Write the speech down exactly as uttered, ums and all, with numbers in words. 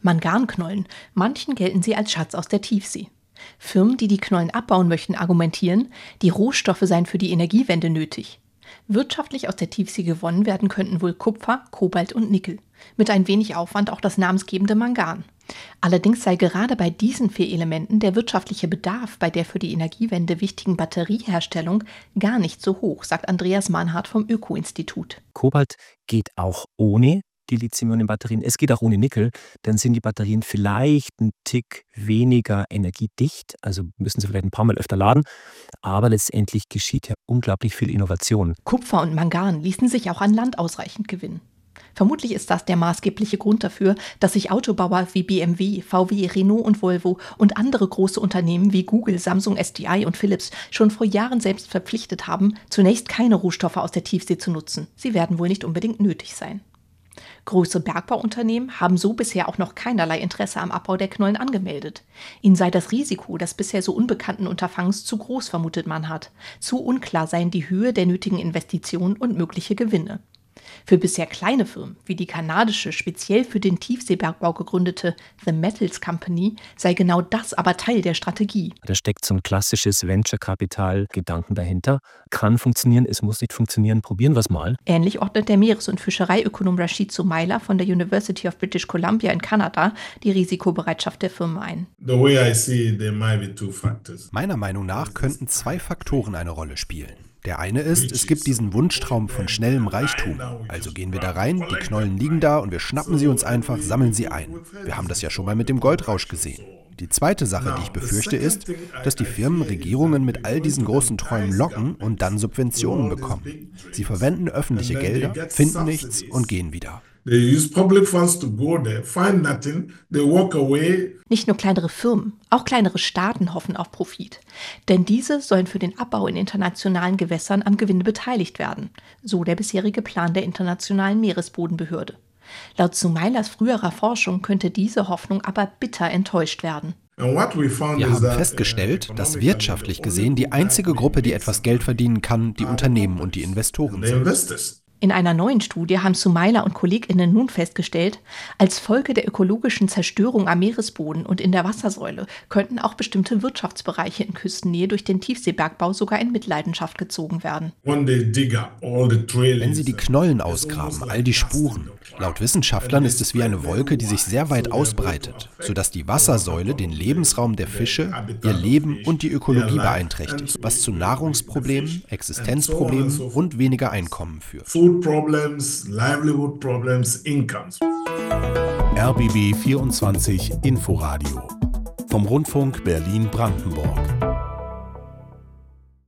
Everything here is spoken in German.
Manganknollen. Manchen gelten sie als Schatz aus der Tiefsee. Firmen, die die Knollen abbauen möchten, argumentieren, die Rohstoffe seien für die Energiewende nötig. Wirtschaftlich aus der Tiefsee gewonnen werden könnten wohl Kupfer, Kobalt und Nickel. Mit ein wenig Aufwand auch das namensgebende Mangan. Allerdings sei gerade bei diesen vier Elementen der wirtschaftliche Bedarf bei der für die Energiewende wichtigen Batterieherstellung gar nicht so hoch, sagt Andreas Mahnhardt vom Öko-Institut. Kobalt geht auch ohne die Lithium-Ionen-Batterien. Es geht auch ohne Nickel, dann sind die Batterien vielleicht ein Tick weniger energiedicht, also müssen sie vielleicht ein paar Mal öfter laden, aber letztendlich geschieht ja unglaublich viel Innovation. Kupfer und Mangan ließen sich auch an Land ausreichend gewinnen. Vermutlich ist das der maßgebliche Grund dafür, dass sich Autobauer wie B M W, V W, Renault und Volvo und andere große Unternehmen wie Google, Samsung, S D I und Philips schon vor Jahren selbst verpflichtet haben, zunächst keine Rohstoffe aus der Tiefsee zu nutzen. Sie werden wohl nicht unbedingt nötig sein. Große Bergbauunternehmen haben so bisher auch noch keinerlei Interesse am Abbau der Knollen angemeldet. Ihnen sei das Risiko des bisher so unbekannten Unterfangs zu groß, vermutet Mahnhardt. Zu unklar seien die Höhe der nötigen Investitionen und mögliche Gewinne. Für bisher kleine Firmen, wie die kanadische, speziell für den Tiefseebergbau gegründete The Metals Company, sei genau das aber Teil der Strategie. Da steckt so ein klassisches Venture-Kapital-Gedanken dahinter. Kann funktionieren, es muss nicht funktionieren, probieren wir es mal. Ähnlich ordnet der Meeres- und Fischereiökonom Rashid Soumaila von der University of British Columbia in Kanada die Risikobereitschaft der Firmen ein. Meiner Meinung nach könnten zwei Faktoren eine Rolle spielen. Der eine ist, es gibt diesen Wunschtraum von schnellem Reichtum. Also gehen wir da rein, die Knollen liegen da und wir schnappen sie uns einfach, sammeln sie ein. Wir haben das ja schon mal mit dem Goldrausch gesehen. Die zweite Sache, die ich befürchte, ist, dass die Firmen Regierungen mit all diesen großen Träumen locken und dann Subventionen bekommen. Sie verwenden öffentliche Gelder, finden nichts und gehen wieder. Nicht nur kleinere Firmen, auch kleinere Staaten hoffen auf Profit. Denn diese sollen für den Abbau in internationalen Gewässern am Gewinn beteiligt werden, so der bisherige Plan der Internationalen Meeresbodenbehörde. Laut Soumailas früherer Forschung könnte diese Hoffnung aber bitter enttäuscht werden. Wir haben festgestellt, dass wirtschaftlich gesehen die einzige Gruppe, die etwas Geld verdienen kann, die Unternehmen und die Investoren sind. In einer neuen Studie haben Soumaila und KollegInnen nun festgestellt, als Folge der ökologischen Zerstörung am Meeresboden und in der Wassersäule könnten auch bestimmte Wirtschaftsbereiche in Küstennähe durch den Tiefseebergbau sogar in Mitleidenschaft gezogen werden. Wenn sie die Knollen ausgraben, all die Spuren, laut Wissenschaftlern ist es wie eine Wolke, die sich sehr weit ausbreitet, sodass die Wassersäule den Lebensraum der Fische, ihr Leben und die Ökologie beeinträchtigt, was zu Nahrungsproblemen, Existenzproblemen und weniger Einkommen führt. Problems, livelihood problems, incomes. R B B vierundzwanzig Inforadio vom Rundfunk Berlin-Brandenburg.